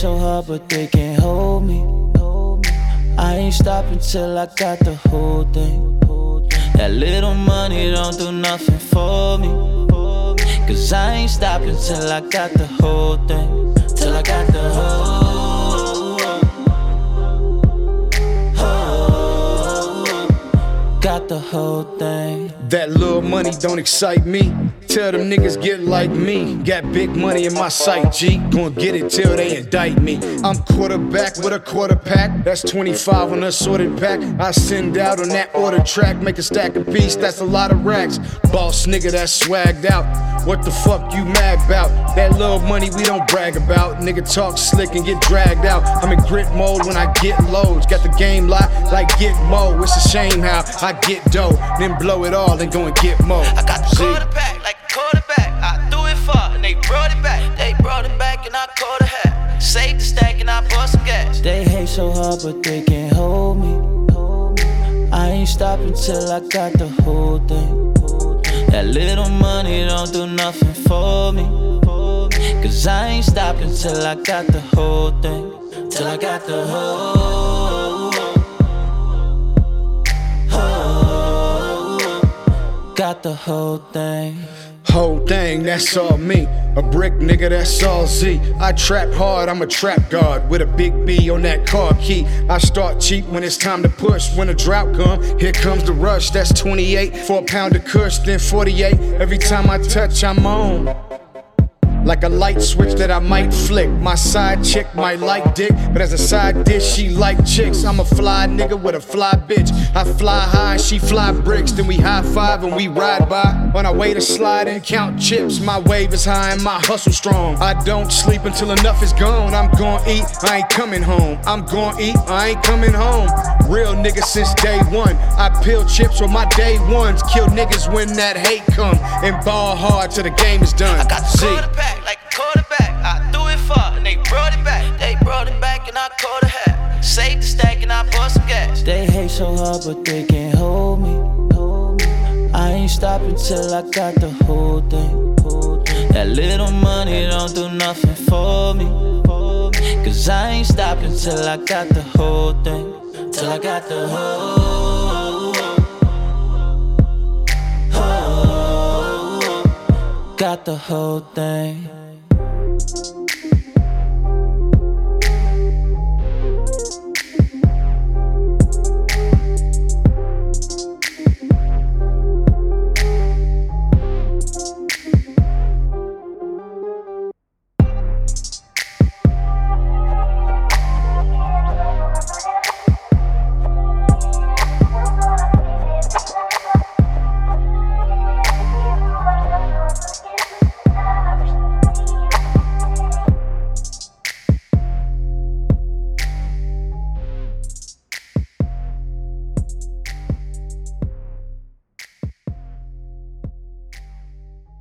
so hard, but they can't hold me. I ain't stopping till I got the whole thing. That little money don't do nothing for me. Cause I ain't stopping till I got the whole thing. Till I got the got the whole thing. That little money don't excite me. Tell them niggas get like me. Got big money in my sight, G. Gonna get it till they indict me. I'm quarterback with a quarter pack. That's 25 on a sorted pack. I send out on that order track. Make a stack of piece, that's a lot of racks. Boss nigga that's swagged out. What the fuck you mad about? That little money we don't brag about. Nigga talk slick and get dragged out. I'm in grit mode when I get loads. Got the game locked like Gitmo. It's a shame how I get dough, then blow it all and go and get more. I got the quarterback like a quarterback. I threw it far and they brought it back. They brought it back and I caught a hat. Saved the stack and I bought some gas. They hate so hard but they can't hold me. I ain't stopping till I got the whole thing. That little money don't do nothing for me. Cause I ain't stopping till I got the whole thing. Till I got the got the whole thing. Whole thing, that's all me. A brick nigga, that's all Z. I trap hard, I'm a trap guard with a big B on that car key. I start cheap when it's time to push. When the drought come, here comes the rush. That's 28 for a pound of kush, then 48. Every time I touch, I'm on. Like a light switch that I might flick. My side chick might like dick, but as a side dish, she like chicks. I'm a fly nigga with a fly bitch. I fly high, she fly bricks. Then we high five and we ride by. On our way to slide and count chips. My wave is high and my hustle strong. I don't sleep until enough is gone. I'm gon' eat, I ain't coming home. I'm gon' eat, I ain't coming home. Real nigga since day one. I peel chips with my day ones. Kill niggas when that hate come. And ball hard till the game is done. I got the quarterback like a quarterback. I threw it far and they brought it back. They brought it back and I caught a hat. Saved the stack and I bought some gas. They hate so hard but they can't hold me. I ain't stopping till I got the whole thing. That little money don't do nothing for me. Cause I ain't stopping till I got the whole thing. Till I got the got the whole thing.